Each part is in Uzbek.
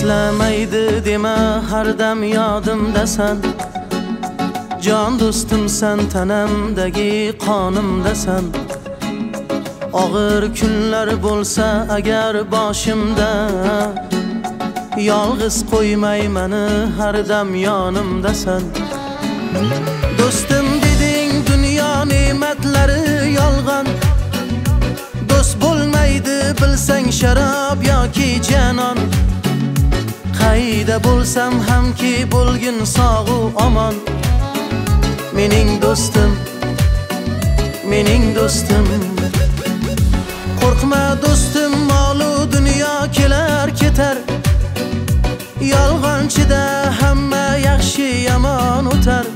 Eslamaydi dema har dam yodimdasan. Jon do'stimsan, tanamdagi qonimdasan. Og'ir kunlar bo'lsa agar boshimda, yolg'iz qo'ymay meni har dam yonimdasan. Do'stim deding dunyo ne'matlari yolg'on. Do'st bo'lmaydi bilsang sharob yoki janon. Qayda bo'lsam hamki bo'lgin sog'u omon. Mening do'stim, mening do'stim. Qo'rqma do'stim, molu dunyo kelar ketar. Yolg'onchida hamma yaxshi yomon o'tar.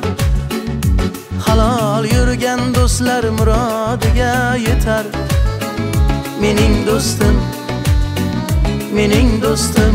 Halol yurgan do'stlar murodiga yetar. Mening do'stim, mening do'stim.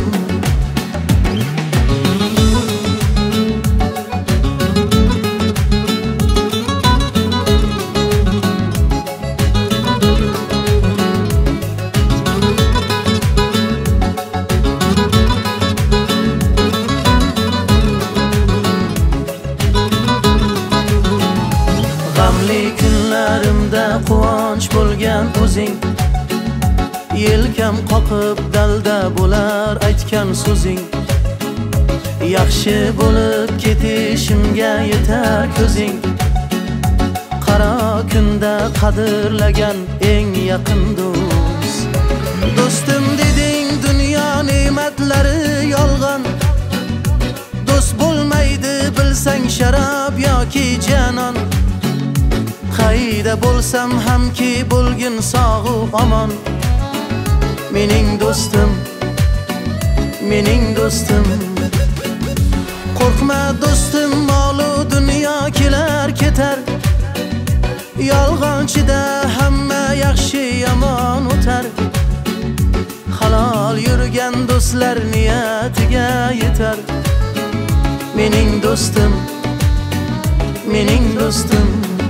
G'amli kunlarimda quvonch bo'lgan o'zing. Yelkam qoqib dalda bo'lar aytgan so'zing. Yaxshi bo'lib ketishimga yetar ko'zing. Qaro kunda qadrlagan eng yaqin do'st. Do'stim deding dunyo ne'matlari yolg'on. Do'st bo'lmaydi bilsang sharob yoki janon. Qayda bo'lsam hamki bo'lgin sog'u omon. Mening do'stim, mening do'stim. Qo'rqma do'stim, molu dunyo kelar ketar. Yolg'onchida hamma yaxshi yomon o'tar. Halol yurgan do'stlar niyatiga yetar. Mening do'stim, mening do'stim.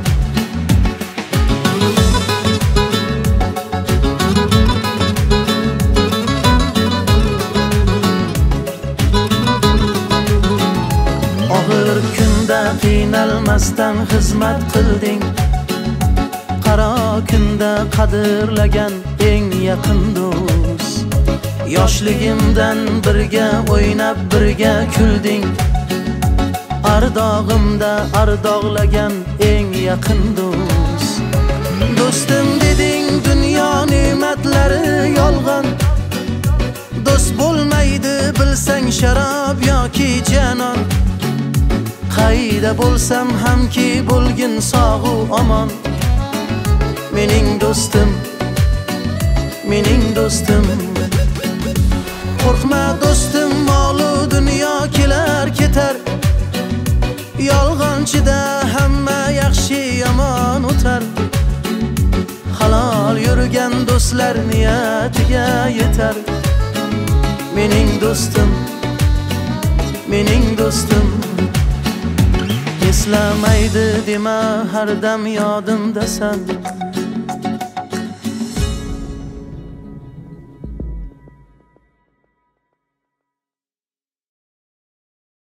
Og'ir kunda qiynalmasdan xizmat qilding. Qaro kunda qadrlagan eng yaqin do'st. Yoshligimdan birga o'ynab birga kulding. Ardog'imda ardog'lagan eng yaqin do'st. Do'stim deding dunyo ne'matlari yolg'on. Do'st bo'lmaydi bilsang sharob yoki janon. Qayda bo'lsam hamki bo'lgin sog'u omon. Mening do'stim, mening do'stim. Qo'rqma do'stim, molu dunyo kelar ketar. Yolg'onchida hamma yaxshi yomon o'tar. Halol yurgan do'stlar niyatiga yetar. Mening do'stim, mening do'stim. Eslamaydi dema har dam yodimdasan.